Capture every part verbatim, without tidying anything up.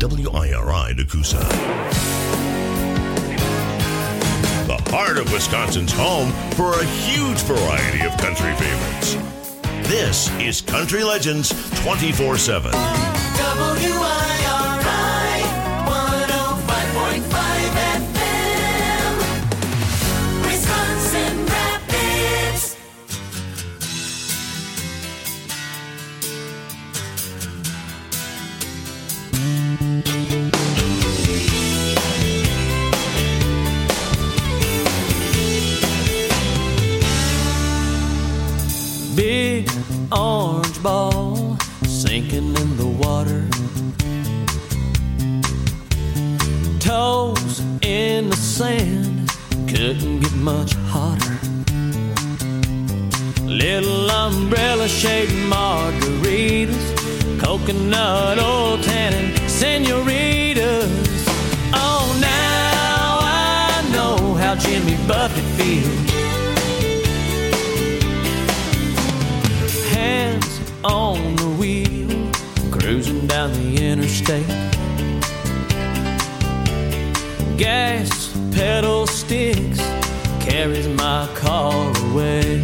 W I R I Nakusa. The heart of Wisconsin's home for a huge variety of country favorites. This is Country Legends twenty-four seven. W I R I one oh five point five F M, Wisconsin Rapids. Big orange ball sinking in the water, toes in the sand, couldn't get much hotter. Little umbrella shaped margaritas, coconut oil tannin senoritas. Oh, now I know how Jimmy Buffett feels. Hands on the wheel, cruising down the interstate. Gas pedal sticks, carries my car away.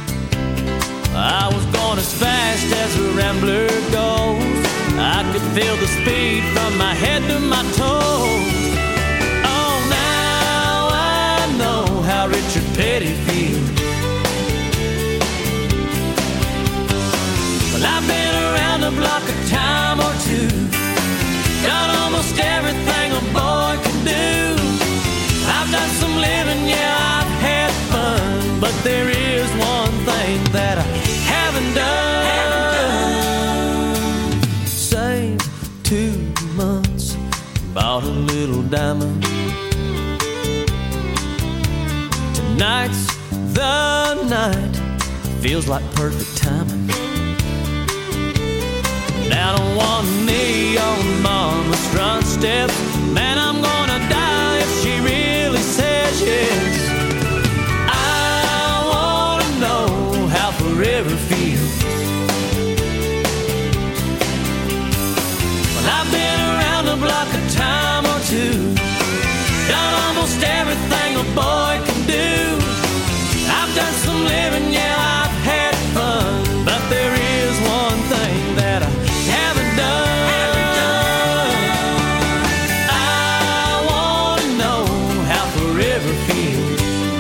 I was going as fast as a rambler goes. I could feel the speed from my head to my toes. Oh, now I know how Richard Petty feels. I've been around the block a time or two, done almost everything a boy can do. I've done some living, yeah, I've had fun, but there is one thing that I haven't done. Saved two months, bought a little diamond. Tonight's the night, feels like perfect timing. Down on one knee on mama's front steps, man, I'm gonna die if she really says yes. I wanna know how forever feels. Well, I've been around the block a time or two, done almost everything a boy can do. I've done some living, yeah, I've had fun, but there is one thing that I haven't done. I wanna know how forever feels.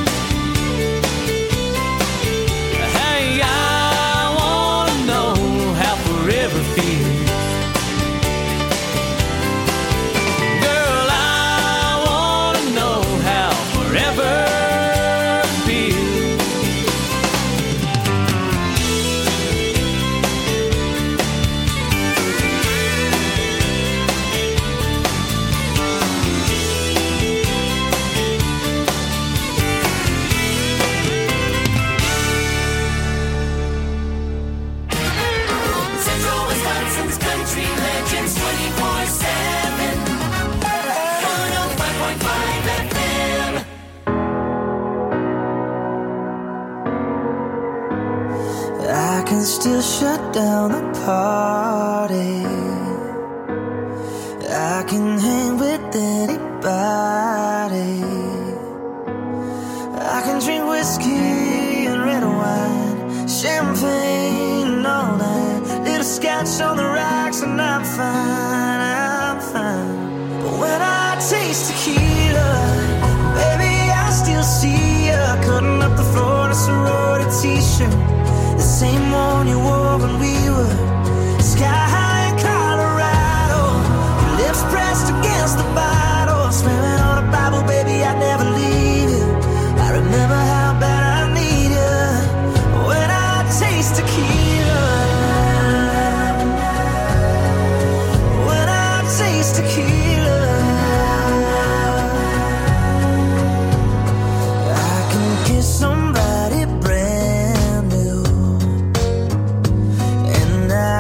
Hey, I wanna know how forever feels. Girl, I wanna know how forever feels. Central Wisconsin's Country Legends twenty-four seven, one oh five point five F M. I can still shut down the party. I can hang with anybody. I can drink whiskey and red wine, champagne and all that. Little scotch on the rocks and I'm fine, I'm fine. But when I taste tequila, baby, I still see ya cutting up the floor in a sorority t-shirt, the same one you wore when we were sky high in Colorado. Your lips pressed against the bottle, swearing on a Bible, baby, I'd never leave you. I remember how bad I need you when I taste tequila. When I taste tequila, I can kiss somebody brand new, and I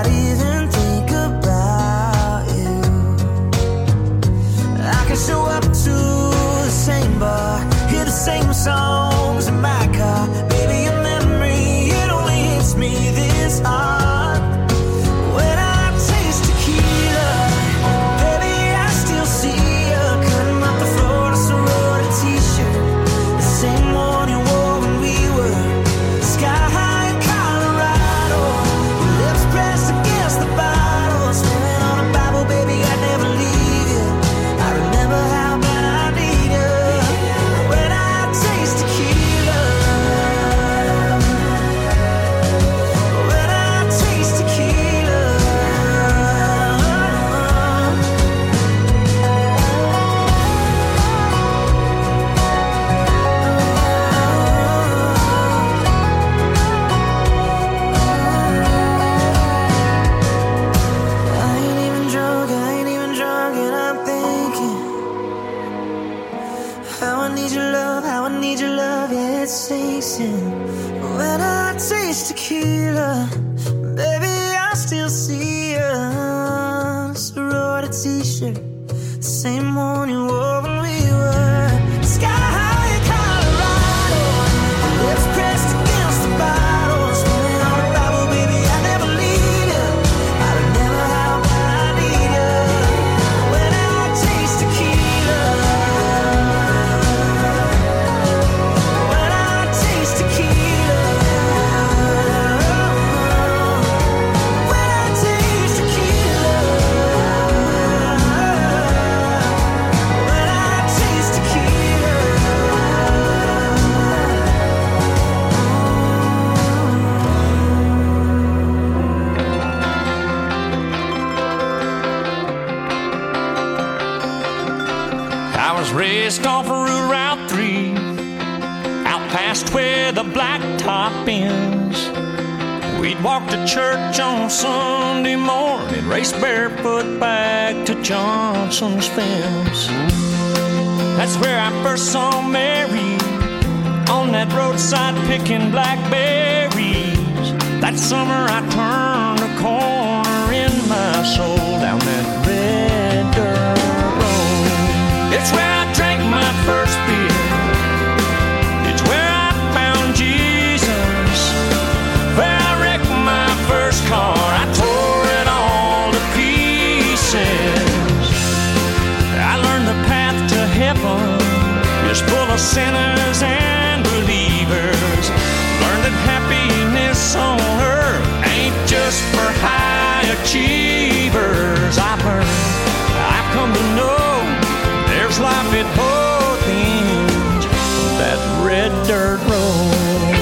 takes you. When I taste tequila, baby, I still see you. Sorority t-shirt, the same one you wore when we were sky high in Colorado. Lips pressed against the bottle, swimming on the Bible, baby, I never leave you. I'd never have what I need you. When I taste tequila, when I taste tequila, when I taste tequila, when I taste tequila. I was raised off of Route three, out past where the blacktop ends. We'd walk to church on Sunday morning, race barefoot back to Johnson's fence. That's where I first saw Mary, on that roadside picking blackberries. That summer I turned a corner in my soul, down that red dirt road. It's where I drank my first beer. It's where I found Jesus. Where I wrecked my first car. I tore it all to pieces. I learned the path to heaven is full of sinners and believers. Learned that happiness on earth ain't just for high achievers. I've learned, I've come to know there's life at both ends of that red dirt road.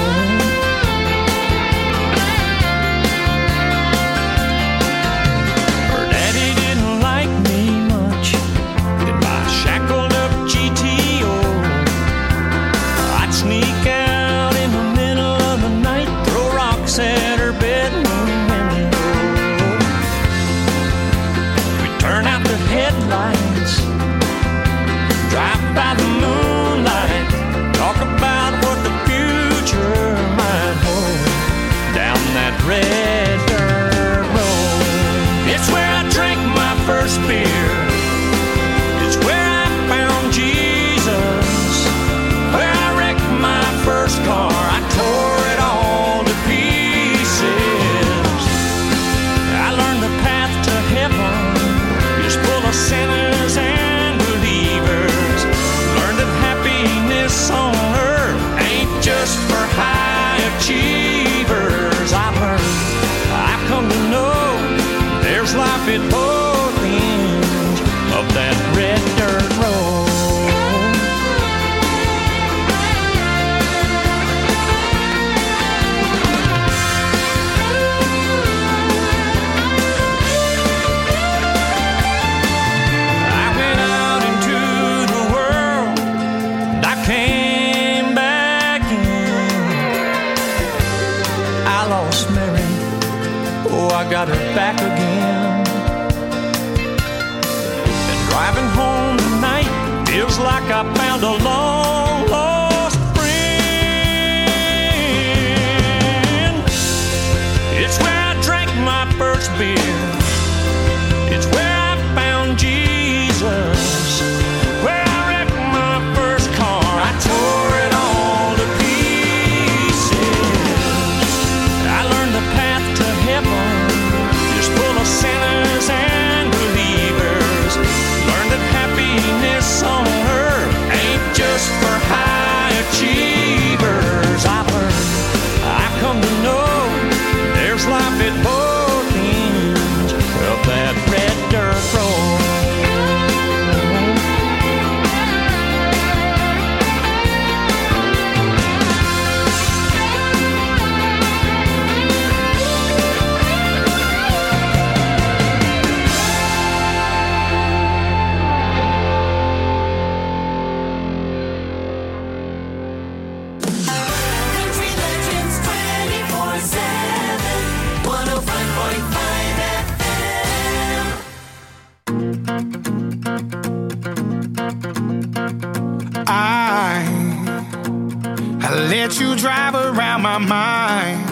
Her daddy didn't like me much in my shackled up G T O. I'd sneak out in the middle of the night, throw rocks at her bedroom window. We'd turn out the headlights, drive by the moonlight, talk about what the future might hold, down that red dirt road. It's where I drank my first beer. It's where I found Jesus. Where I wrecked my first car. I tore it all to pieces. I learned the path to heaven is full of sinners and believers. Learned that happiness on earth ain't just for high achievers. I've learned, I've come to know there's life at both ends of that red dirt road. I went out into the world, and I came back in. I lost Mary, oh, I got her back again. And driving home tonight feels like I found a long lost friend. It's where I drank my first beer. It's where I found Jesus. Where I wrecked my first car. I tore it all to pieces. I learned the path to heaven is full of sinners and believers. Learned that happiness on earth ain't just let you drive around my mind.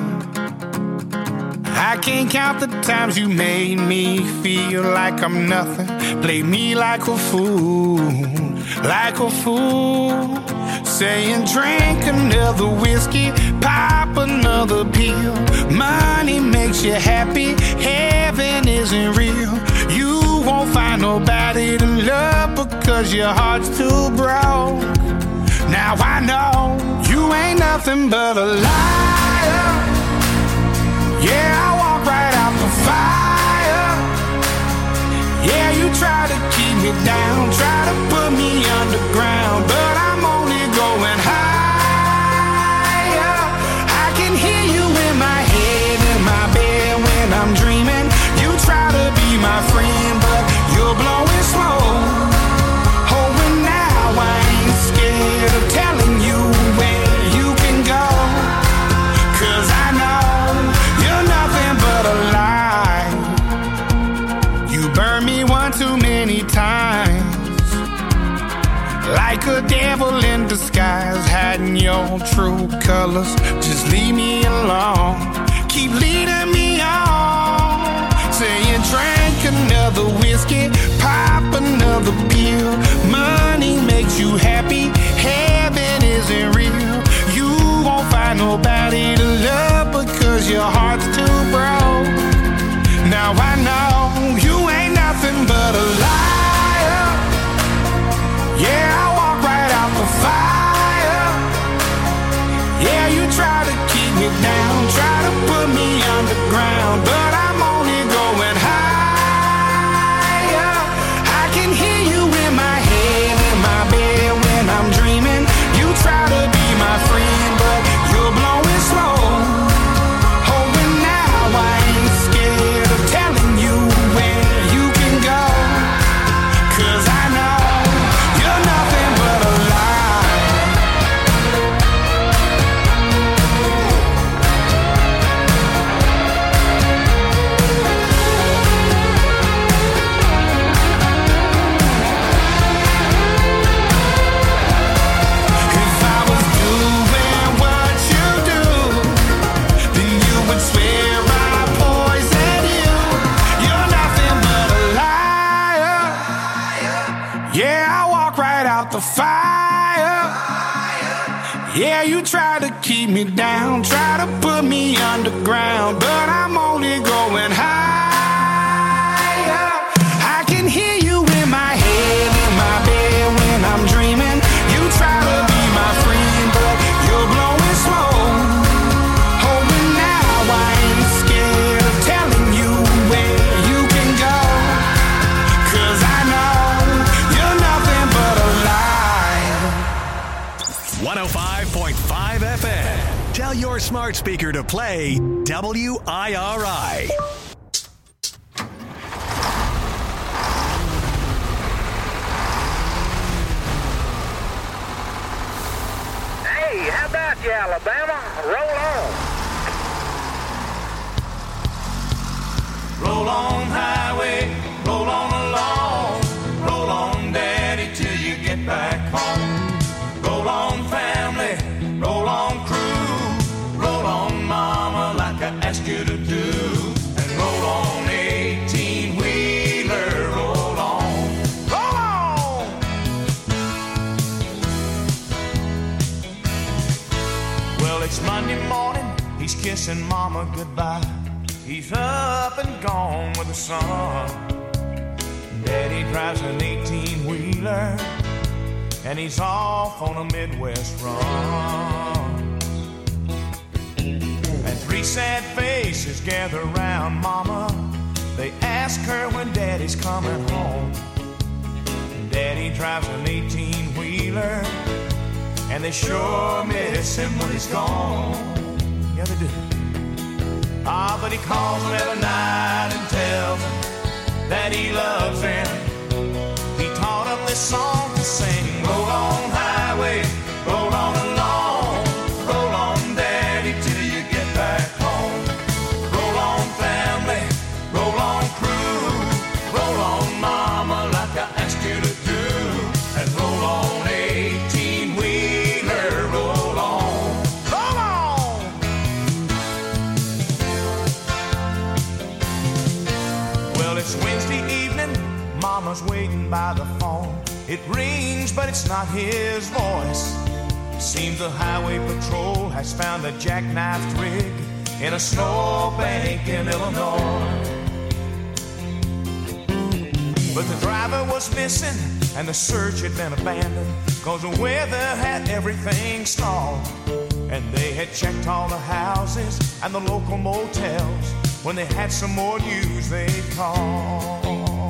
I can't count the times you made me feel like I'm nothing. Play me like a fool, like a fool. Saying drink another whiskey, pop another pill. Money makes you happy, heaven isn't real. You won't find nobody to love because your heart's too broke. Now I know you ain't nothing but a liar. Yeah, I walk right out the fire. Yeah, you try to keep me down, try to put me underground, but I'm only going higher. I can hear you in my head, in my bed when I'm dreaming. You try to be my friend, but you're blowing smoke. Oh, and now I ain't scared of telling you where you can go, 'cause I know you're nothing but a lie. You burned me one too many times, like a devil in disguise, hiding your true colors. Just leave me alone, keep leading me on. Saying drink another whiskey, pop another pill. Money makes you happy, heaven isn't real. You won't find nobody to love because your heart's too broke. Now I know you ain't nothing but a liar. Yeah, I walk right out the fire. Yeah, you try to keep me down, try to put me underground, but I'm only going higher. I can hear you in my head, in my bed when I'm dreaming. You try to be my friend, but you're blowing smoke. Oh, and now I ain't scared of telling you where you can go, 'cause I know you're nothing but a lie. If I was doing what you do, then you would swear I poisoned you. You're nothing but a liar. Yeah, I walk right out the fire. Yeah, you try to keep me down, try to put me underground, but I'm only going higher. I can hear you in my head, in my bed when I'm dreaming. You try to be my friend, but you're blowing smoke. Oh, and now I ain't scared of telling you where you can go, 'cause I know you're nothing but a lie. one oh five point five F M. Tell your smart speaker to play W I R I. Hey, how about you, Alabama? Roll on. Roll on highway, roll on along, roll on daddy till you get back home. Roll on family, roll on crew, roll on mama like I asked you to do, and roll on eighteen wheeler, roll on, roll on. Well, it's Monday morning, he's kissing mama goodbye. He's up and gone with the sun. Daddy drives an eighteen-wheeler, and he's off on a Midwest run. And three sad faces gather round mama. They ask her when daddy's coming home. Daddy drives an eighteen-wheeler, and they sure miss him when he's gone. Yeah, they do. Ah, but he calls them every night and tells them that he loves them. He taught them this song to sing. Roll on highway, roll on along, roll on daddy till you get back home. Roll on family, roll on crew, roll on mama like I asked you to do, and roll on eighteen-wheeler, roll on. Mama's waiting by the phone. It rings, but it's not his voice. Seems the highway patrol has found a jackknifed rig in a snowbank in Illinois. But the driver was missing and the search had been abandoned, 'cause the weather had everything stalled. And they had checked all the houses and the local motels. When they had some more news they'd call.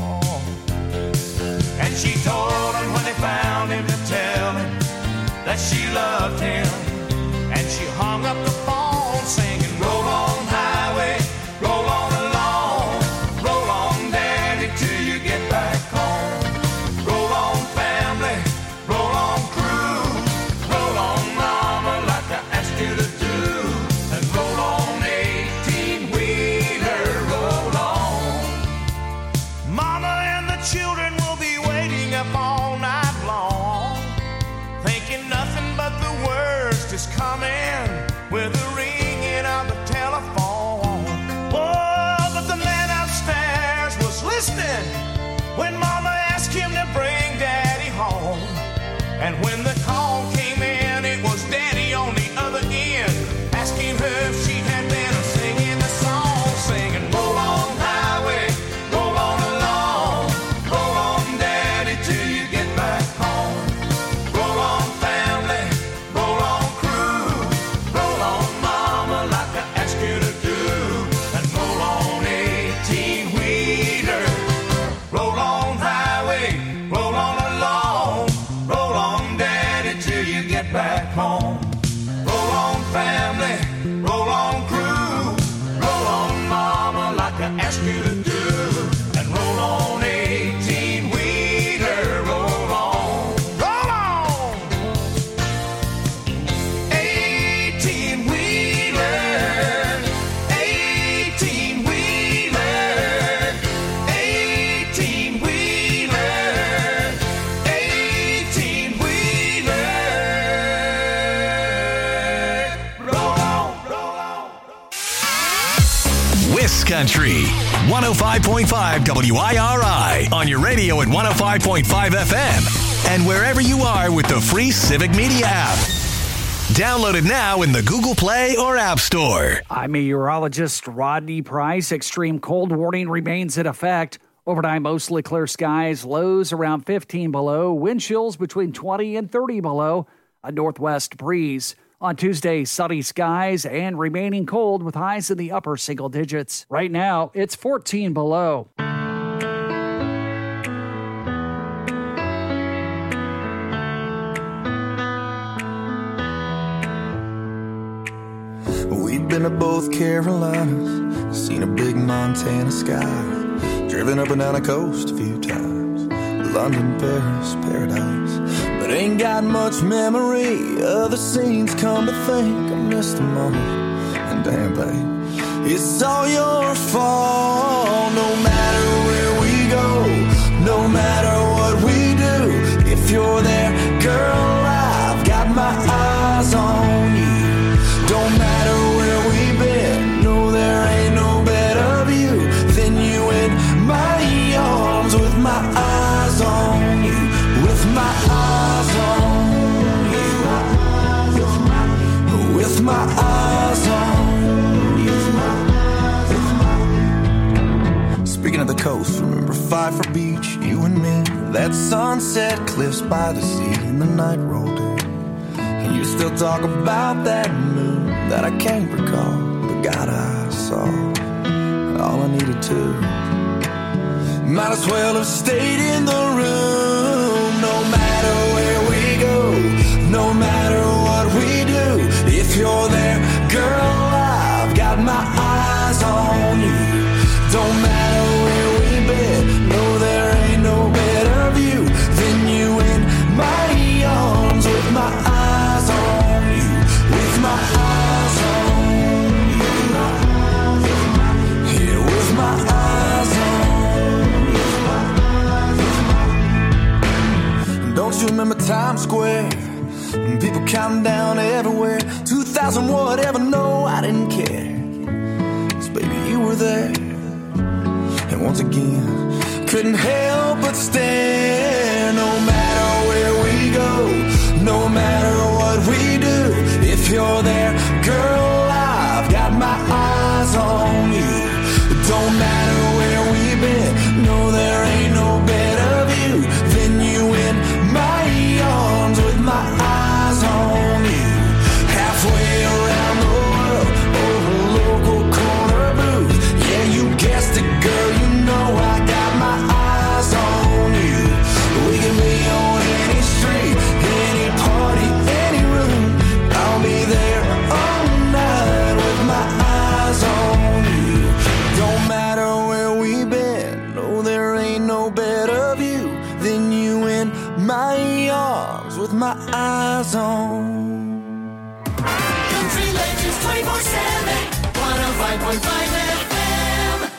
And she told him when they found him to tell him that she loved him. And she hung up the phone singing, roll on highway, roll on along, roll on daddy till you get back home. Roll on family, roll on crew, roll on mama like I asked you to do. And roll on eighteen-wheeler, roll on. Mama and the children will be waiting up all night long, thinking nothing but the worst is coming with the ringing of the telephone. Oh, but the man upstairs was listening when Mama asked him to bring Daddy home. And when the call came in, it was Daddy on the other end, asking her if she had been singing the song, singing, roll on highway, roll on along, roll on Daddy till you get back home. Roll on family, roll on crew, roll on mama like I asked you to do. And roll on eighteen-wheeler, roll on highway, roll on along, roll on Daddy till you get back home. Roll on family, roll on crew, roll on mama like I asked you to do. And roll on eighteen-wheeler, roll on, roll on. Eighteen-wheeler, eighteen-wheeler, eighteen-wheeler, eighteen-wheeler. Roll on, roll on. Wiss Country, one oh five point five W I R I, on your radio at one oh five point five F M, and wherever you are with the free Civic Media app. Download it now in the Google Play or App Store. I'm meteorologist Rodney Price. Extreme cold warning remains in effect. Overnight, mostly clear skies, lows around fifteen below, wind chills between twenty and thirty below, a northwest breeze. On Tuesday, sunny skies and remaining cold with highs in the upper single digits. Right now, it's fourteen below. We've been to both Carolinas, seen a big Montana sky, driven up and down the coast a few times, London, Paris, paradise, but ain't got much memory of the scenes. Come to think, I missed them all, and damn babe, it's all your fault. No matter where we go, no matter what we do, if you're there, girl, I've got my eyes on you. Don't matter where we've been, no, there ain't no better view than you in my arms, with my eyes on you, with my eyes on you, with my eyes on you. Speaking of the coast, remember Pfeiffer Beach, you and me, that sunset cliffs by the sea, and the night rolled in. You still talk about that moon that I can't recall, but God, I saw all I needed to. Might as well have stayed in the room. No matter where we go, no matter what we do, if you're there, girl, I've got my eyes on you. Don't matter where we've been, no, there ain't no better view than you in my arms, with my eyes on you, with my eyes on you, yeah, with my eyes on you. Don't you remember Times Square? People counting down everywhere, two thousand whatever, no, I didn't care, 'cause baby, you were there. And once again, couldn't help but stare. No matter where we go, no matter what we do, if you're there, girl, I've got my eyes on you. Don't matter where we've been, no, there ain't no better view than you in my arms with my eyes on you. Halfway around the world, over local corner booth. Yeah, you guessed it, girl, you know I got my eyes on you. We can be on any street, any party, any room. I'll be there all night with my eyes on you. Don't matter where we've been, no, there ain't no better view than you in my arms with my eyes on. Country Legends twenty-four seven, one oh five point five F M.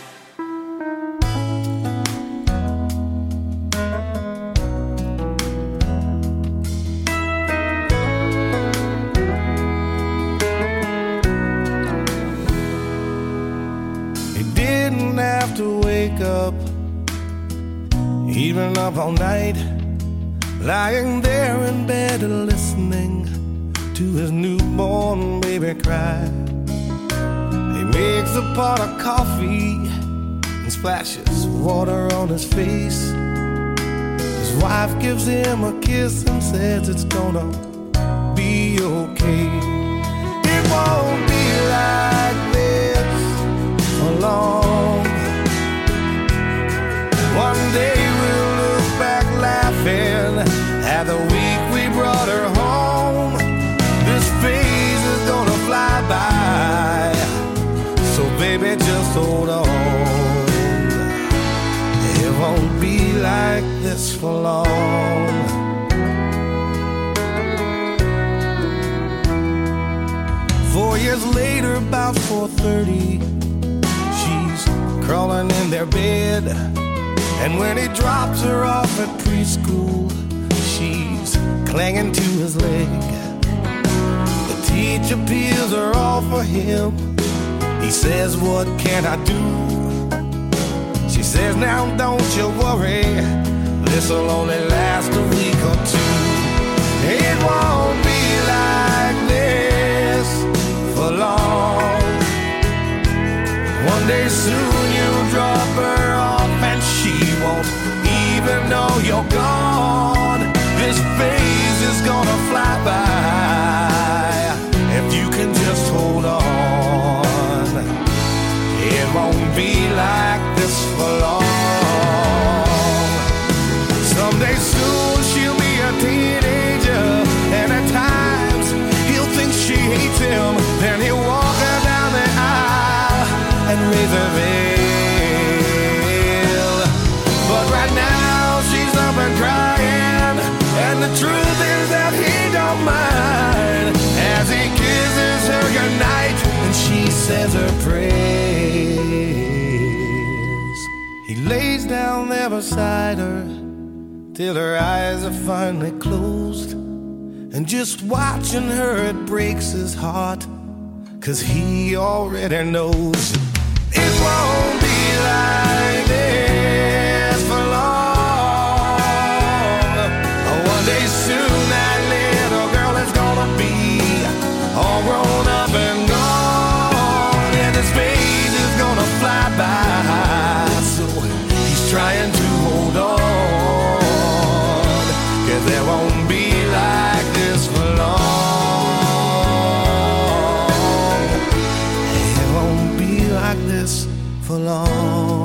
He didn't have to wake up, even up all night, lying there in bed listening to his newborn baby cry. He makes a pot of coffee and splashes water on his face. His wife gives him a kiss and says it's gonna be okay. It won't be like this for long. One day we'll look back laughing at the week we brought her home. This phase is gonna fly by, so baby just hold on. It won't be like this for long. Four years later, about four thirty, she's crawling in their bed, and when he drops her off at preschool, she's clinging to his leg. Teacher peels are all for him. He says, what can I do? She says, now don't you worry, this'll only last a week or two. It won't be like this for long. One day soon you'll drop her off and she won't even know you're gone. This phase is gonna fly by if you can just hold on. It won't be like this for long. Someday soon she'll be a teenager, and at times he'll think she hates him. Then he'll walk her down the aisle and raise her veil. But right now she's up and crying, and the truth is that he don't mind as he kisses her goodnight and she says her prayers. He lays down there beside her till her eyes are finally closed, and just watching her it breaks his heart, 'cause he already knows it won't be like this for long. One day soon that little girl is gonna be all grown up and gone, and his phase is gonna fly by, so he's trying to hold on, 'cause there won't be like this for long. It won't be like this for long.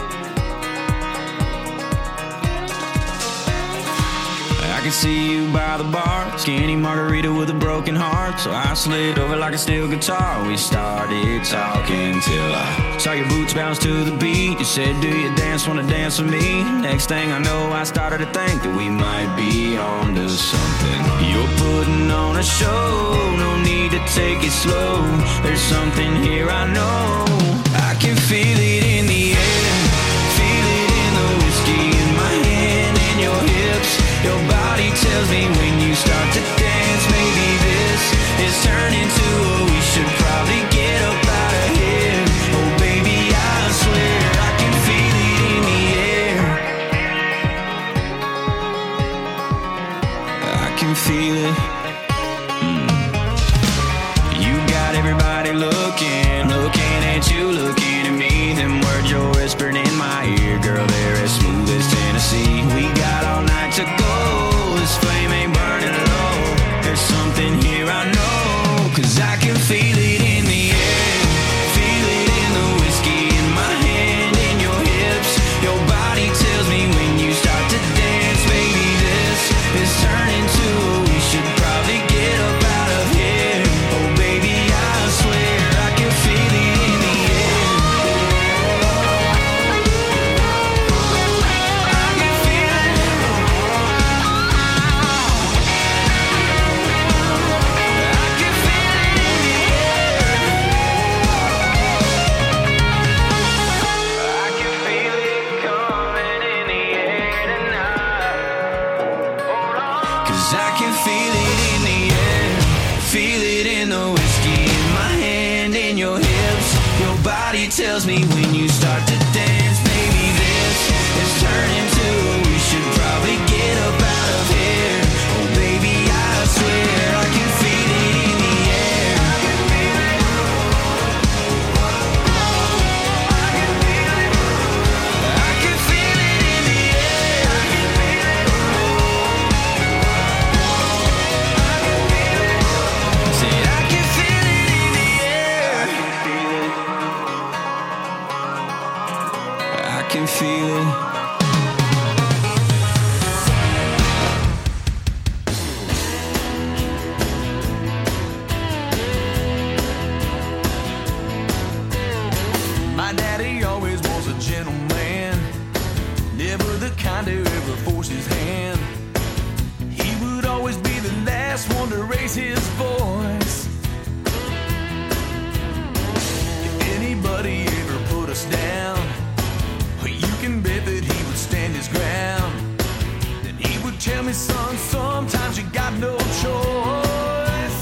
See you by by the bar. Skinny margarita with a broken heart. So I slid over like a steel guitar. We started talking till I saw your boots bounce to the beat. You said, do you dance, wanna dance with me? Next thing I know, I started to think that we might be on to something. You're putting on a show, no need to take it slow. There's something here I know. I can feel it in the air, feel it in the whiskey in my hand and your hips. Your body tells me when you start to dance, maybe this is turning to a we should probably get up out of here. Oh baby, I swear I can feel it in the air. I can feel it. Mm. You got everybody looking, looking at you, looking at me. Them words you're whispering in my ear, girl, they're as smooth as Tennessee. We got all night to go, this flame ain't burning low. There's something here I know, cause I can feel it in the air, feel it in the whiskey in my hand and your hips. Your body tells me when you start to dance, baby, this is turning to a we should probably get up out of here. Oh baby, I swear I can feel it in the air. I can feel it. I can feel it in the air. I can feel it coming in the air tonight. Hold on. Cause I can feel it in the air, feel it in the whiskey in my hand and your hips. Your body tells me when you start to dance, maybe this is turning to we should probably get up out of here. Oh baby, I swear I can feel it in the air. I can feel it. I can feel it. I can feel it in the air. I can feel it. I can feel it. Say I can feel it in the air. I can feel it. My daddy always was a gentleman, never the kind to ever force his hand. He would always be the last one to raise his voice. If anybody ever put us down, well, you can bet that he would stand his ground. Then he would tell me, son, sometimes you got no choice.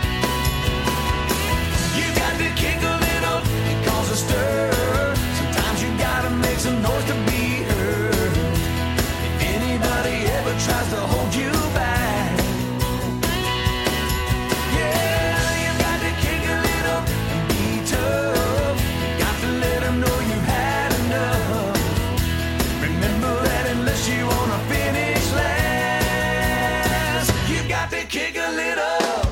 You got to kick a little and cause a stir. Sometimes you gotta make some noise to be heard. If anybody ever tries to hold you back, yeah, you got to kick a little and be tough. You got to let them know you've had enough. Remember that unless you wanna finish last, you got to kick a little.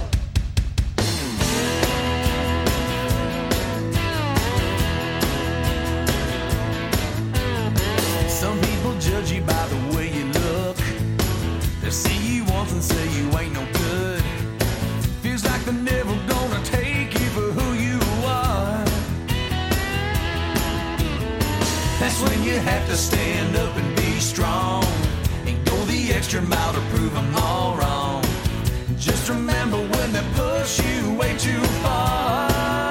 Some people judge you by the way you look. They see you once and say you ain't no good. Feels like they're never gonna take you for who you are. That's when you have to stand up and be strong and go the extra mile to prove them all wrong. Just remember when they push you way too far,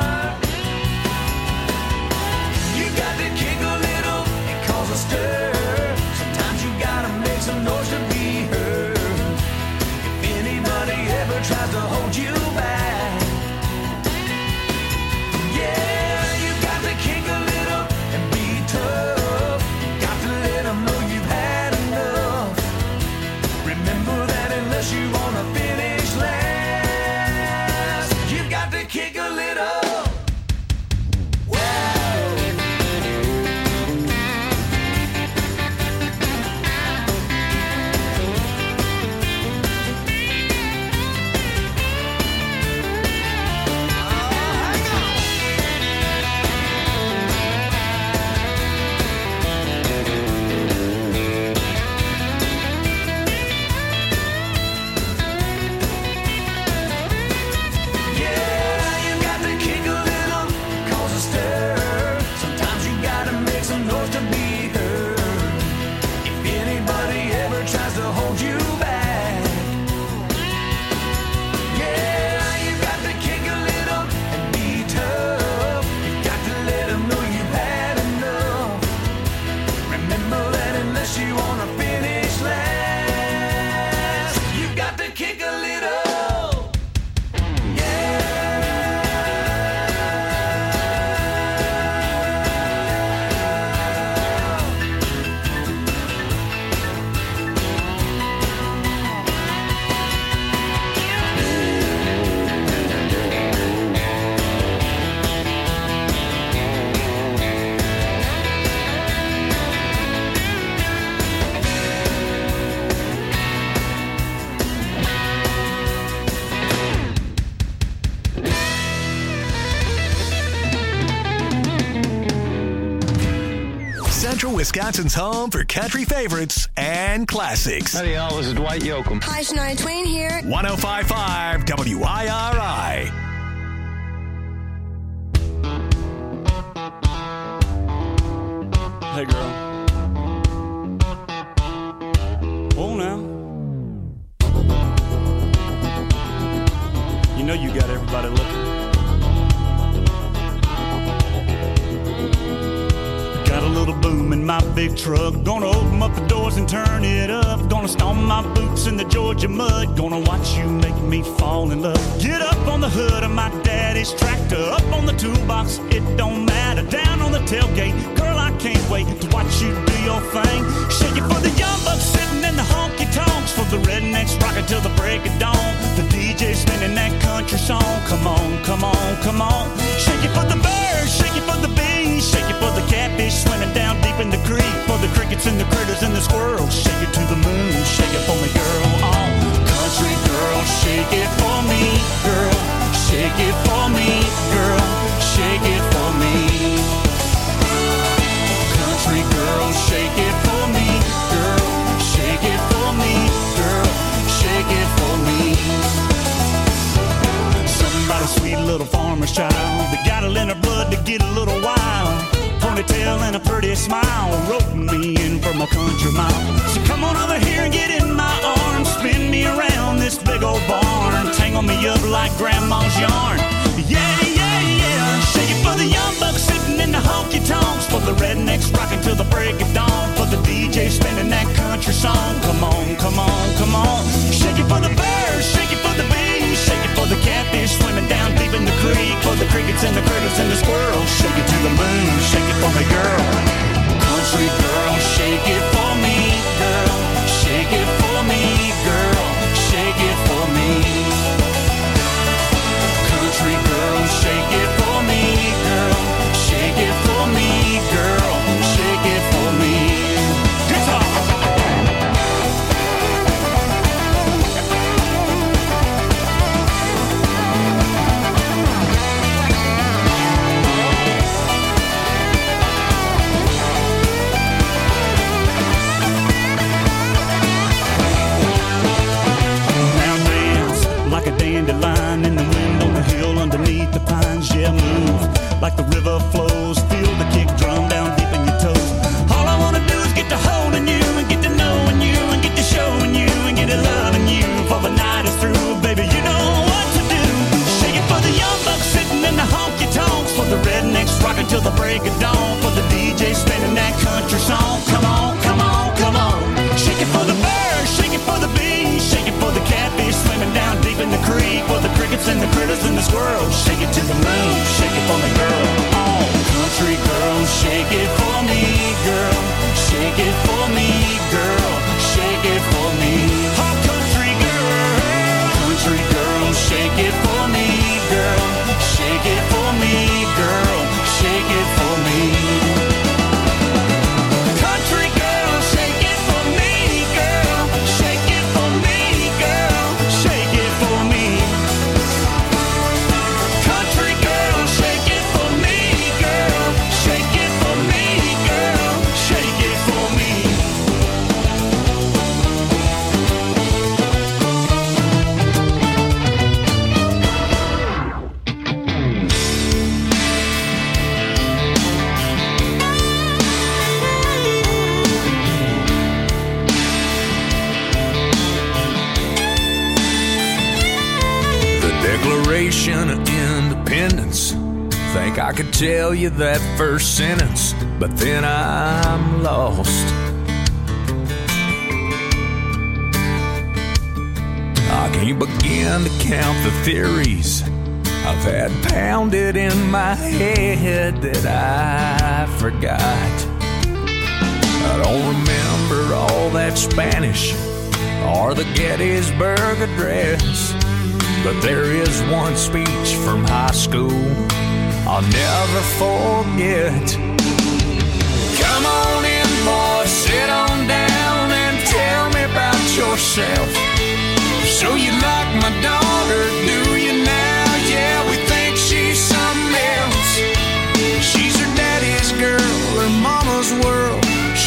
you got to kick a little and cause a stir. Sometimes you gotta make some noise to be heard. If anybody ever tries to hold you back, yeah, you got to kick a little and be tough. You got to let them know you've had enough. Remember that unless you wanna finish last, you got to kick a little. Wisconsin's home for country favorites and classics. Howdy, y'all. This is Dwight Yoakam. Hi, Shania Twain here. one oh five point five W I R I. Hey, girl. Oh, now. You know you got everybody looking. Got a little boom in my big truck. Gonna open up the doors and turn it up. Gonna stomp my boots in the Georgia mud. Gonna watch you make me fall in love. Get up on the hood of my daddy's tractor. Up on the toolbox, it don't matter. Down on the tailgate, girl, I can't wait to watch you do your thing. Shake it for the young bucks sitting in the honky tonks. For the rednecks rocking till the break of dawn. The D J spinning that country song. Come on, come on, come on. Shake it for the birds, shake it for the bees. Shake it for the catfish swimming down deep in the creek. For the crickets and the critters and the squirrels. Shake it to the moon, shake it for me, girl. Oh, country girl, shake it for me, girl. Shake it for me, girl. Shake it for me. Country girl, shake it for me, girl. Shake it for me, girl. Shake it for me. Somebody sweet little farmer's child that got it in her blood to get a little wild. Ponytail and a pretty smile, roping me in from a country mile. So come on over here and get in my arms, spin me around this big old barn, tangle me up like grandma's yarn. Yeah, yeah, yeah. Shake it for the young bucks sitting in the honky tonks. For the rednecks rocking till the break of dawn. For the D J spinning that country song. Come on, come on, come on. Shake it for the birds, shake it for the bees. Shake it for the catfish swimming down deep in the creek. For the crickets and the critters and the squirrels. Shake it to the moon, shake it for me, girl. Country girl, shake it for me, girl. Shake it for me, girl. Shake it for me. Country girl, shake it for me, girl. Shake it for me, girl. Shake it for me. Guitar. Like a dandelion in the wind on the hill underneath the pines. Yeah, move like the river flows. Feel the kick drum down deep in your toes. All I wanna do is get to holding you and get to knowing you and get to showing you and get to loving you. For the night is through, baby, you know what to do. Shake it for the young bucks sitting in the honky tonks. For the rednecks rocking till the break of dawn. For the D J spinning that country song. Come on, come on, come on. Shake it for the birds, shake it for the bees. Shake it for the catfish swimming down deep in the creek. For the crickets and the critters and the squirrels. Shake it to the moon, shake it for me, girl. Oh, country girl, shake it for me, girl. Shake it for me, girl. Shake it for me. Oh, country girl, country girl, shake it for me, girl. Shake it for me, girl. Shake it for me. Country girl, shake it for me, girl. Shake it for me, girl. Shake it for me. Country girl, shake it for me, girl. Shake it for me, girl. Shake it for me. Declaration of Independence. Think I could tell you that first sentence, but then I'm lost. I can't begin to count the theories I've had pounded in my head that I forgot. I don't remember all that Spanish or the Gettysburg Address, but there is one speech from high school I'll never forget. Come on in, boy, sit on down and tell me about yourself. So you like my daughter, do you now? Yeah, we think she's something else. She's her daddy's girl, her mama's world.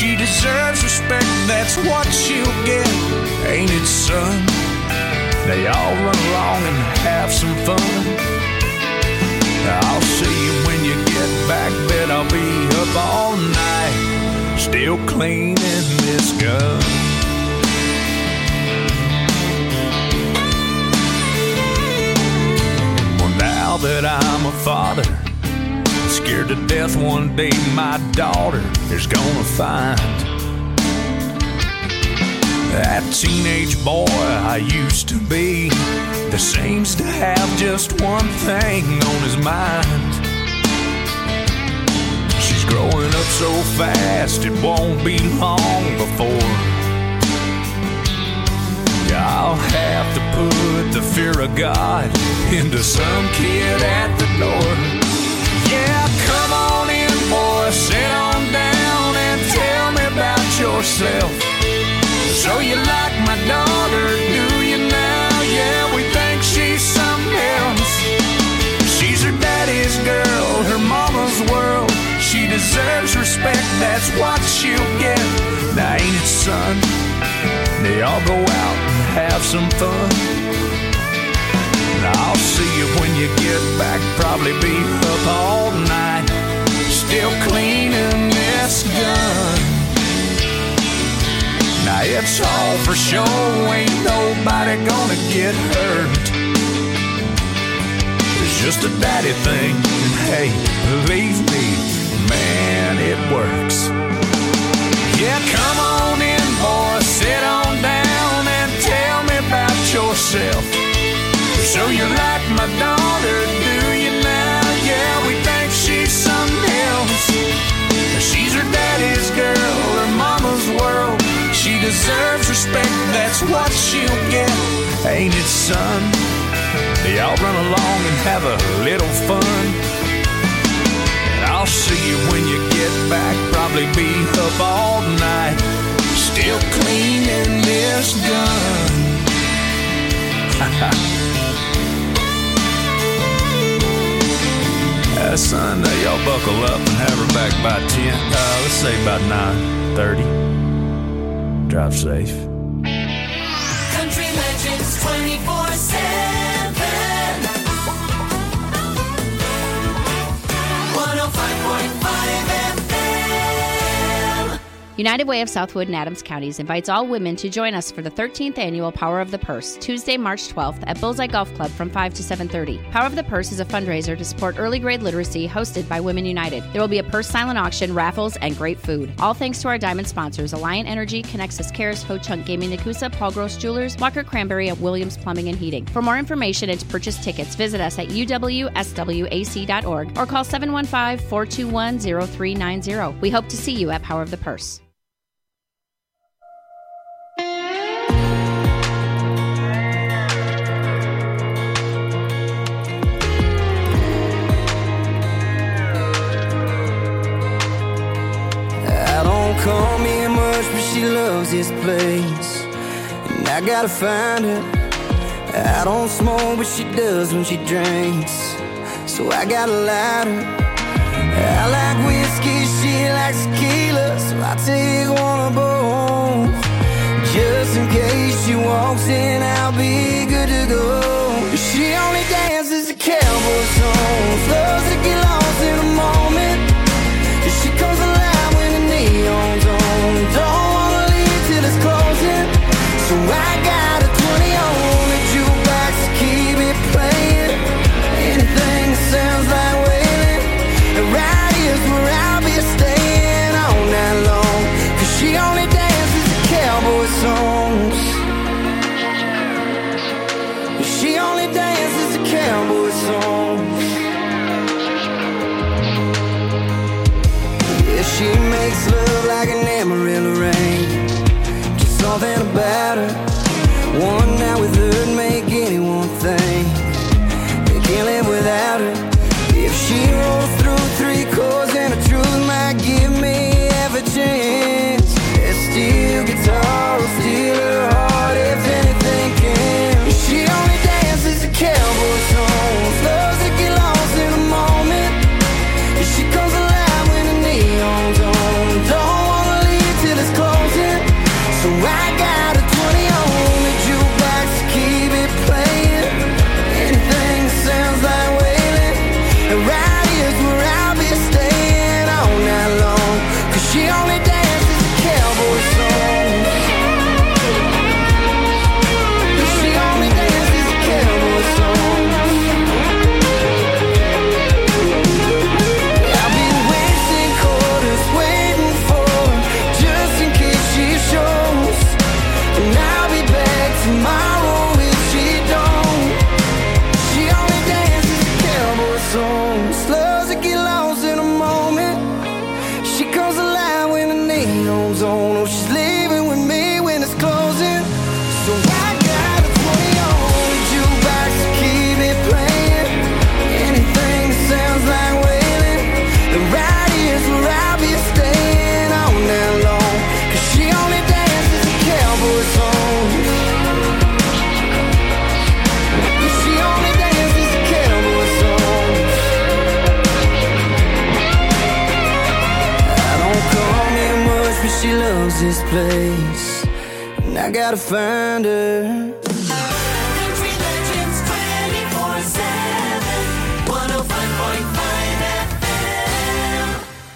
what you'll get, ain't it, son? They all run along and have some fun. I'll see you when you get back, bet I'll be up all night, still cleaning this gun. Well, now that I'm a father, scared to death one day my daughter is gonna find that teenage boy I used to be that seems to have just one thing on his mind. She's growing up so fast it won't be long before I'll have to put the fear of God into some kid at the door. Yeah, come on in, boy, sit on down and tell me about yourself. So you like my daughter, do you now? Yeah, we think she's something else. She's her daddy's girl, her mama's world. She deserves respect, that's what she'll get. Now ain't it, son? They all go out and have some fun. Now I'll see you when you get back, probably be up all night, still cleaning this gun. Now it's all for show, ain't nobody gonna get hurt. It's just a daddy thing, and hey, believe me, man, it works. Yeah, come on in, boy, sit on down and tell me about yourself. So you like my daughter, do you now? Yeah, we think she's something else. She's her daddy's girl, her mama's world. She deserves respect, that's what she'll get. Ain't it, son? They all run along and have a little fun. And I'll see you when you get back, probably be up all night, still cleaning this gun. Uh, son, uh, y'all buckle up and have her back by ten. Uh, let's say about nine thirty. Drive safe. Country Legends twenty-four seven. one oh five point five F M. United Way of Southwood and Adams Counties invites all women to join us for the thirteenth annual Power of the Purse, Tuesday, March twelfth at Bullseye Golf Club from five to seven thirty. Power of the Purse is a fundraiser to support early grade literacy hosted by Women United. There will be a purse silent auction, raffles, and great food. All thanks to our diamond sponsors, Alliant Energy, Connexus Cares, Ho Chunk Gaming Nakusa, Paul Gross Jewelers, Walker Cranberry, and Williams Plumbing and Heating. For more information and to purchase tickets, visit us at u w s w a c dot org or call seven one five, four two one, zero three nine zero. We hope to see you at Power of the Purse. Call me much, but she loves this place, and I gotta find her. I don't smoke, but she does when she drinks, so I gotta light her. I like whiskey, she likes tequila, so I take one of both. Just in case she walks in, I'll be good to go. She only dances to cowboy songs, loves to get lost in a moment. She comes alive when the neon's on. Don't wanna leave till it's closing, so I got a twenty on the jukebox to keep it playing. Anything that sounds like wailing, right here's where I'll be staying all night long. Cause she only dances to cowboy songs. She only dances to cowboy songs. She makes love like an Amarillo rain. Just something about her. One night with her would make anyone think they can't live without her. If she rolls through three chords and the truth might give me half a chance, that steel guitar will steal her heart if anything can. She only dances to cowboy songs, loves to get lost in a moment. She comes alive when the neon's on. Don't wanna leave till it's closing, so I is this place? And I gotta find her. Country Legends twenty-four seven, one oh five point five F M.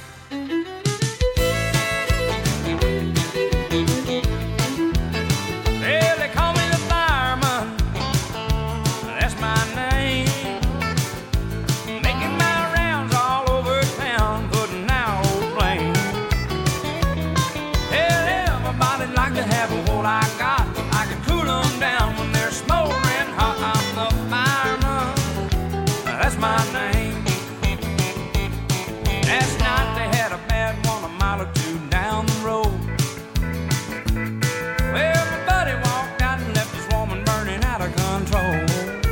Well, they call me the fireman. That's my name. Making my rounds all over town, putting out old flames. Hell, everybody'd like to have what I got. I can cool them down when they're smoldering hot. I'm the fireman. That's my name. Last night they had a bad one a mile or two down the road. Well, my buddy walked out and left his woman burning out of control.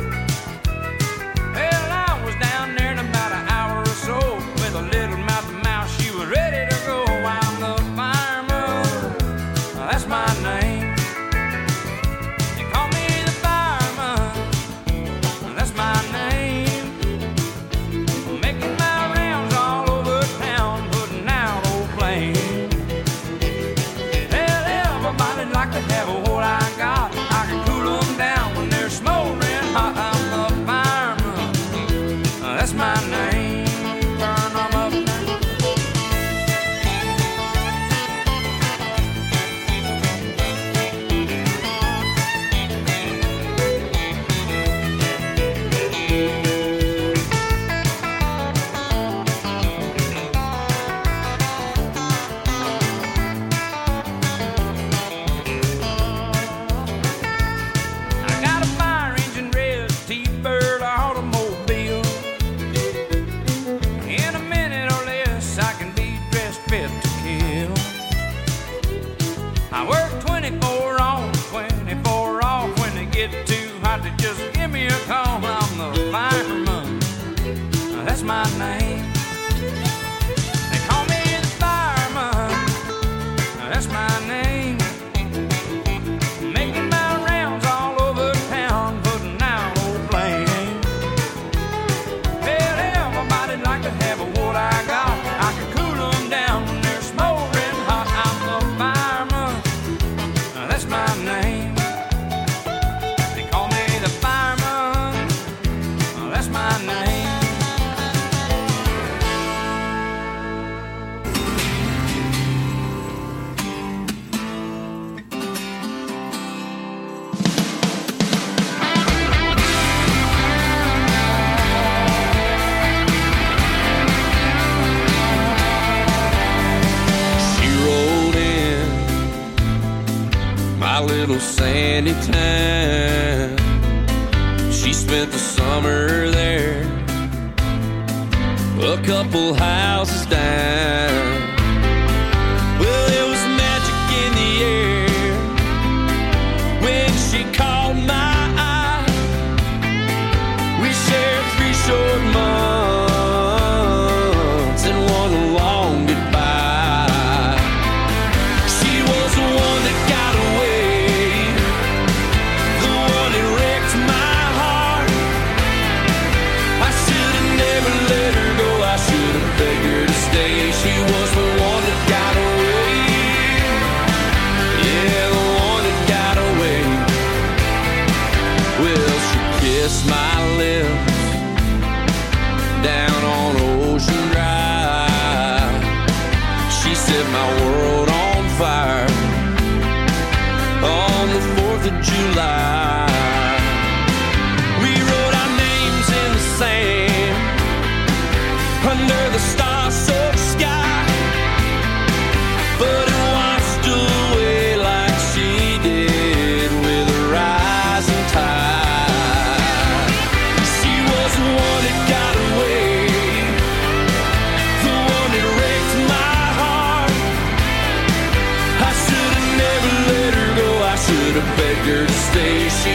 Well, I was down there in about an hour or so with a little mouth to mouth. She was ready to go. I'm the fireman. That's my name. They call me the fireman. That's my name. Making my rounds all over town, putting out old flames. Well, everybody'd like to have what I got. I can cool them down when they're smoldering hot. I'm the fireman. That's my name. Burn them up now. I got a fire engine red T-Bird automobile. In a minute or less, I can be dressed fit to kill. I work twenty-four on, twenty-four off. When they get too hot, they just give me a call. I'm the fireman. That's my name. They call me the fireman. That's my name. Making my rounds all over town, putting out old flames. Well, everybody'd like to have what I got. I can cool them down when they're smoldering hot. I'm the fireman. That's my name. They call me the fireman. That's my name. She rolled in my little sandy town. She spent the summer there, a couple houses down. Well, there was magic in the air when she caught my eye. We shared three short months and one long goodbye. She was the one that got away, the one that wrecked my heart. I should have never let her go. I should have begged her to stay. She was the one that got away. Yeah, the one that got away. Well, she kissed my lips down on Ocean Drive. She set my world on fire on the fourth of July. We wrote our names in the sand under the star-soaked sky, but it washed away like she did with a rising tide. She was the one that got away, the one that wrecked my heart. I should have never let her go. I should have begged her to stay. She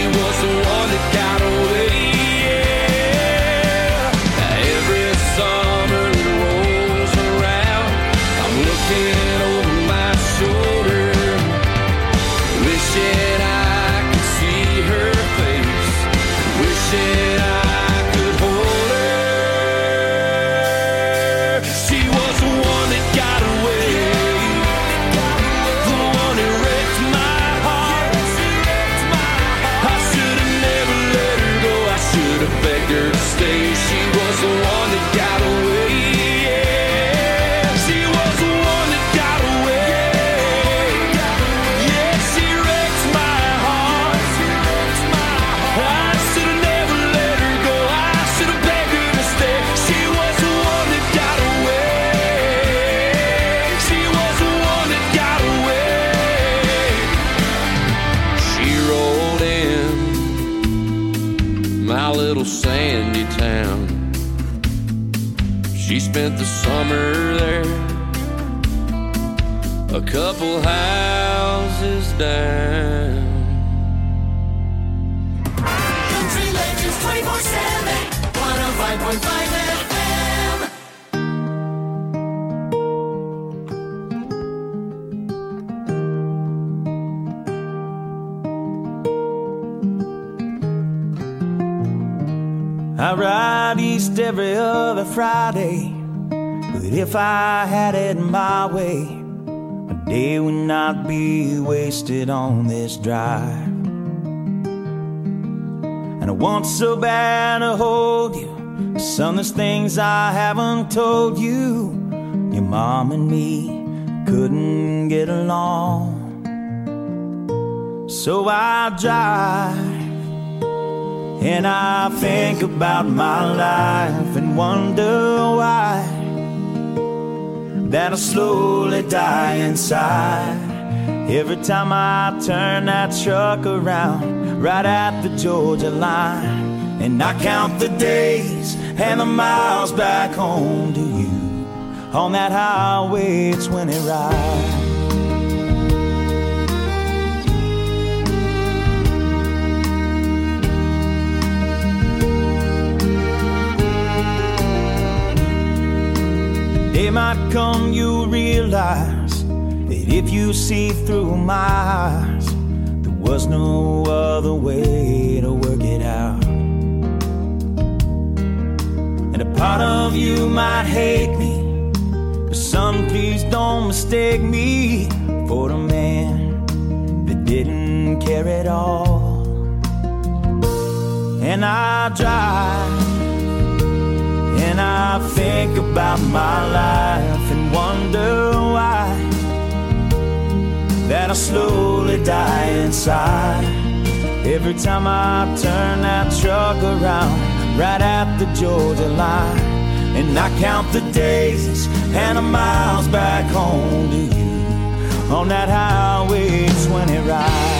my little sandy town. She spent the summer there, a couple houses down. Country Legends twenty-four seven, one oh five point five F M. I ride east every other Friday, but if I had it my way, my day would not be wasted on this drive. And I want so bad to hold you, but son, there's things I haven't told you. Your mom and me couldn't get along, so I drive and I think about my life and wonder why that I slowly die inside every time I turn that truck around right at the Georgia line. And I count the days and the miles back home to you on that highway twenty ride. Day might come, you'll realize that if you see through my eyes, there was no other way to work it out. And a part of you might hate me, but son, please don't mistake me for the man that didn't care at all. And I drive and I think about my life and wonder why that I slowly die inside every time I turn that truck around right at the Georgia line. And I count the days and the miles back home to you on that highway twenty ride.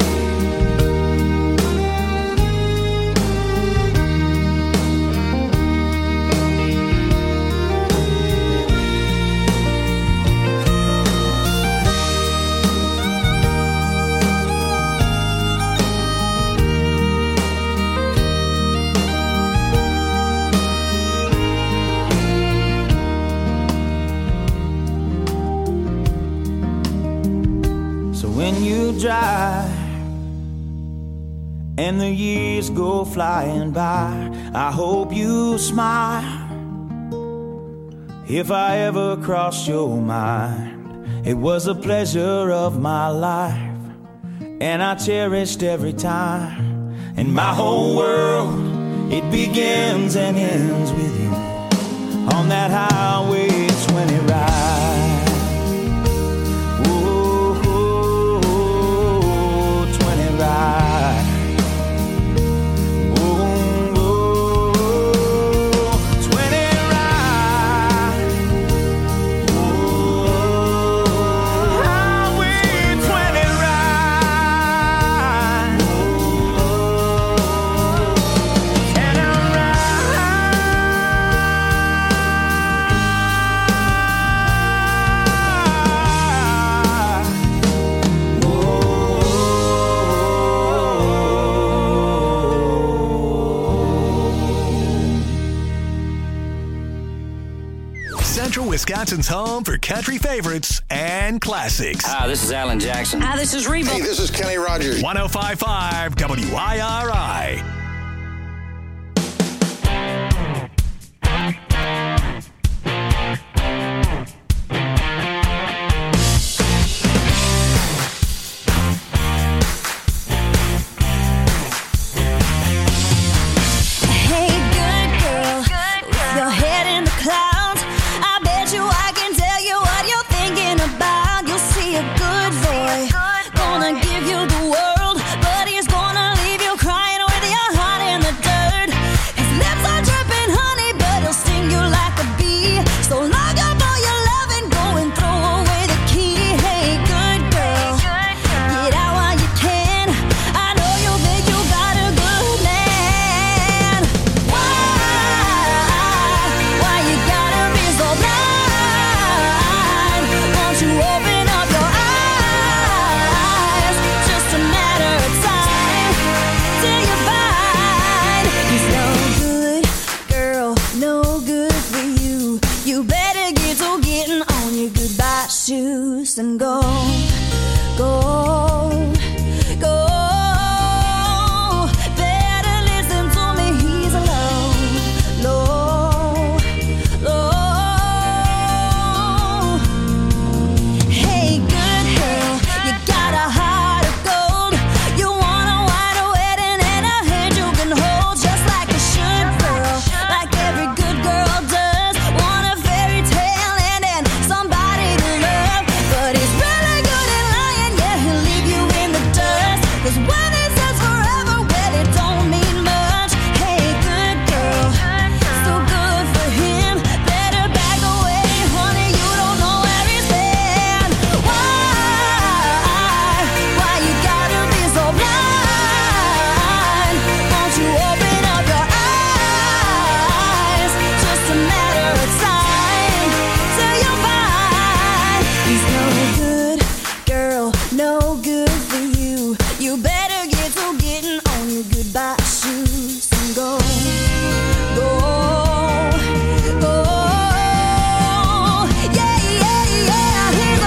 When you drive and the years go flying by, I hope you smile if I ever cross your mind. It was a pleasure of my life, and I cherished every time. And my whole world, it begins and ends with you on that highway twenty ride. Wisconsin's home for country favorites and classics. Hi, this is Alan Jackson. Hi, this is Reba. Hey, this is Kenny Rogers. one oh five point five W I R I. Gonna give you the world, but he's gonna leave you crying with your and go, go, go. Better listen to me, he's low, low, low. Hey, good girl, you got a heart of gold. You want a white wedding and a hand you can hold, just like a should girl, like every good girl does. Want a fairy tale and then somebody to love, but he's really good at lying. Yeah, he'll leave you in the dust. 'Cause when he says forever, well, it don't mean much. Hey, good girl, so good for him. Better back away, honey. You don't know where he's been. Why? Why you gotta be so blind? Won't you open up your eyes? Just a matter of time till you find he's no good, girl, no good for you. You better get to getting on your goodbye shoes and go, go, go. Yeah, yeah, yeah, he's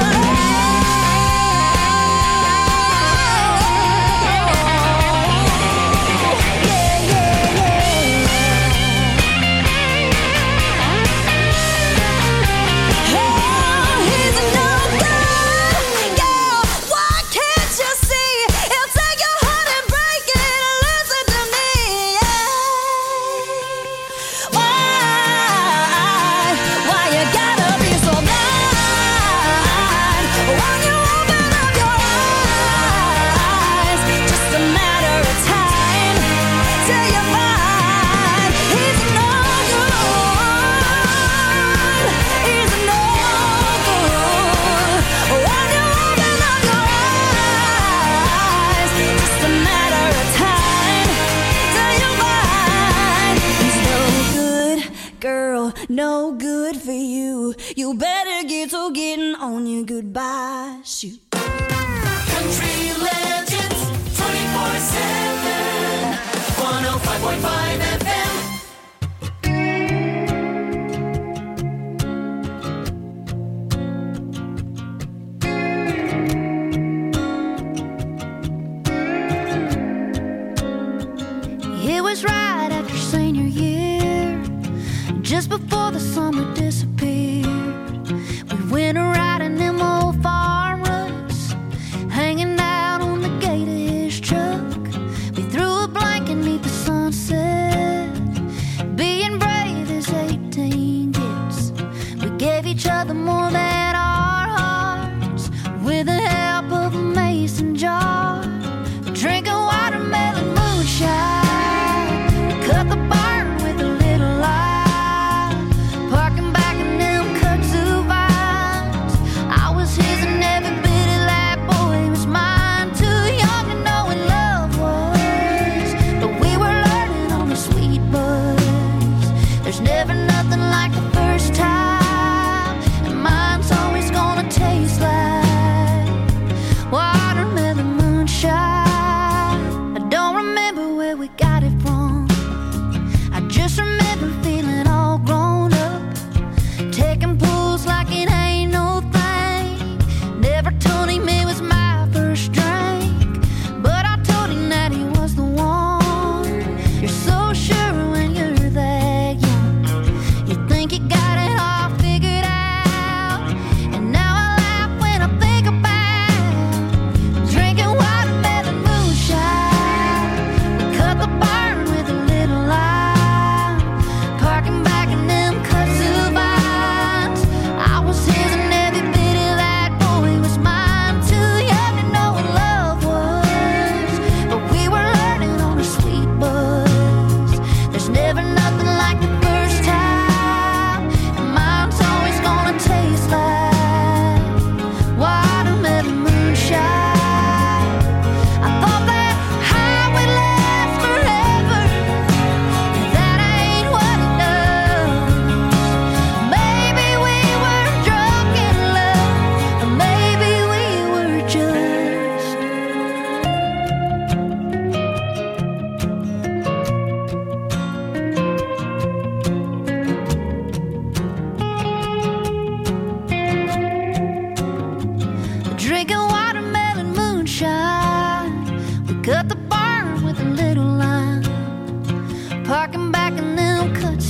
no good for you. You better get to getting on your goodbye shoot. Country Legends twenty-four seven, one oh five point five F M. It was right after senior year, just before the summer disappeared. We went a riding them old farm ruts, hanging out on the gate of his truck. We threw a blanket neath the sunset, being brave as eighteen gets. We gave each other more than our hearts, with the help of a mason jar, drinking watermelon moonshine. Cut the barn with a little light, parking back in them kudzu vines. I was his and every bit of that boy was mine. Too young to know what love was, but we were learning on the sweet buzz. There's never nothing like the first time, and mine's always gonna taste like watermelon moonshine. I don't remember where we got it from, I just remember feeling all grown up, taking pulls like it ain't no thing. Never told him it was my first drink, but I told him that he was the one. You're so sure when you're that young,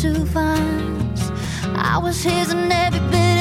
two finds. I was his in every bit